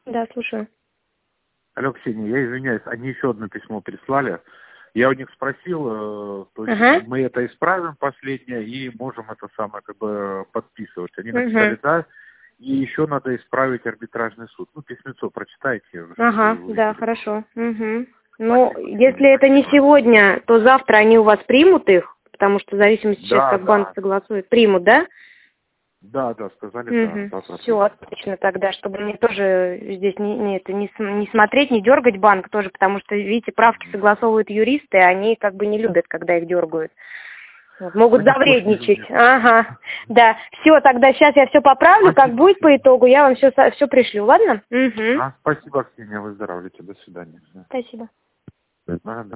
Да, слушаю. Алло, Ксения, я извиняюсь, они еще одно письмо прислали. Я у них спросил, то есть мы это исправим последнее и можем это самое как бы подписывать. Они написали да, и еще надо исправить арбитражный суд. Ну, письмецо прочитайте. Да, хорошо. Ну, если это не сегодня, то завтра они у вас примут их, потому что в зависимости сейчас, как банк согласует. Примут, да? Да, сказали, да. Все, отлично тогда, чтобы мне тоже здесь не смотреть, не дергать банк тоже, потому что, видите, правки согласовывают юристы, они как бы не любят, когда их дергают. Вот, могут завредничать. Ага. Да. Все, тогда сейчас я все поправлю, как будет по итогу, я вам все пришлю, ладно? Спасибо, Ксения, выздоравливайте, до свидания. Спасибо. Да.